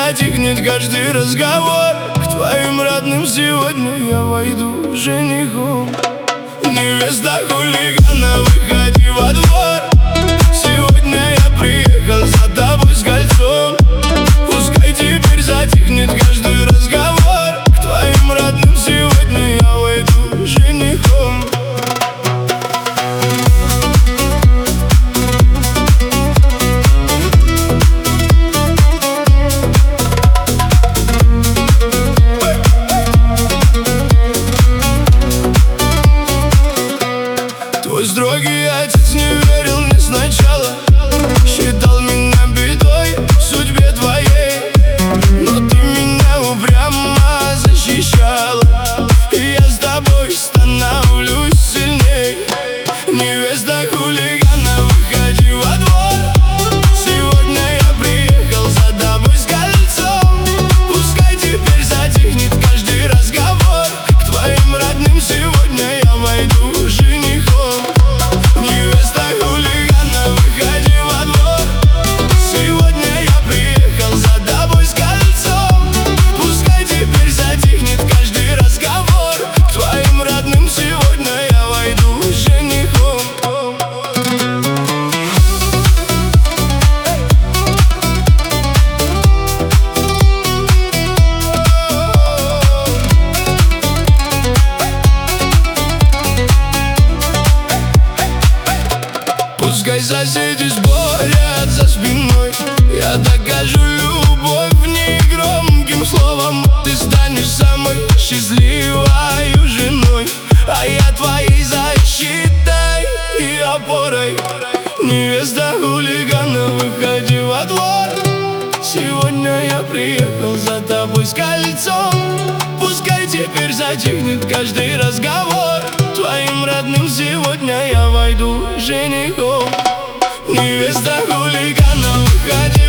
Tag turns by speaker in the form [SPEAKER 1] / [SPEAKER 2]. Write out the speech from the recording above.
[SPEAKER 1] затихнет каждый разговор. К твоим родным сегодня я войду женихом. Невеста хулигана, выходи во двор. Сегодня я приехал за тобой с кольцом. Пускай теперь затихнет каждый разговор. К твоим родным сегодня я войду женихом. Твой строгий отец не верил мне сначала, считал меня бедой в судьбе твоей. Но ты меня упрямо защищала, и я с тобой становлюсь сильней. Невеста хулигана, выходи во двор. Сегодня я приехал за тобой с кольцом. Пускай теперь затихнет каждый разговор. К твоим родным сегодня я войду женихом. Невеста хулигана, выходи во двор. Сегодня я приехал за тобой с кольцом. Пускай теперь затихнет каждый разговор. К твоим родным сегодня я войду женихом. Пускай соседи спорят за спиной, я докажу любовь негромким словом. Ты станешь самой счастливой женой, а я твоей защитой и опорой. Невеста хулигана, выходи во двор. Сегодня я приехал за тобой с кольцом. Пускай теперь затихнет каждый разговор. Твоим родным сегодня я войду женихом. Невеста хулигана, выходи